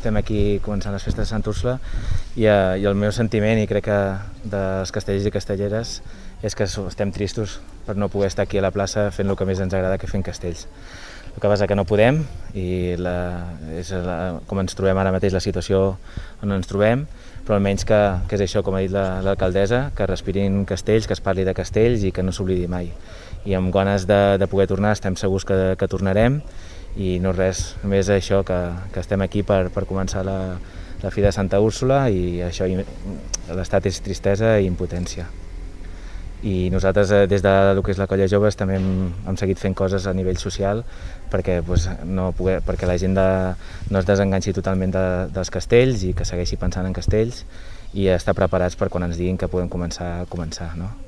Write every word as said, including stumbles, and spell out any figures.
estem aquí començant les festes de Santa Úrsula i, eh, i el meu sentiment, i crec que dels castellers i castelleres, és que estem tristos per no poder estar aquí a la plaça fent el que més ens agrada, que fent castells. El que passa que no podem i la, és la, com ens trobem ara mateix, la situació on ens trobem, però almenys que, que és això, com ha dit l'alcaldessa, que respirin castells, que es parli de castells i que no s'oblidi mai. I amb ganes de, de poder tornar, estem segurs que, que tornarem, i no res, només això, que, que estem aquí per, per començar la, la Fira de Santa Úrsula, i això, l'estat és tristesa i impotència. I nosaltres, des de lo que és la Colla Joves, també hem, hem seguit fent coses a nivell social perquè, pues, no poder, perquè la gent de, no es desenganxi totalment de, dels castells i que segueixi pensant en castells i estar preparats per quan ens diguin que podem començar a començar, no?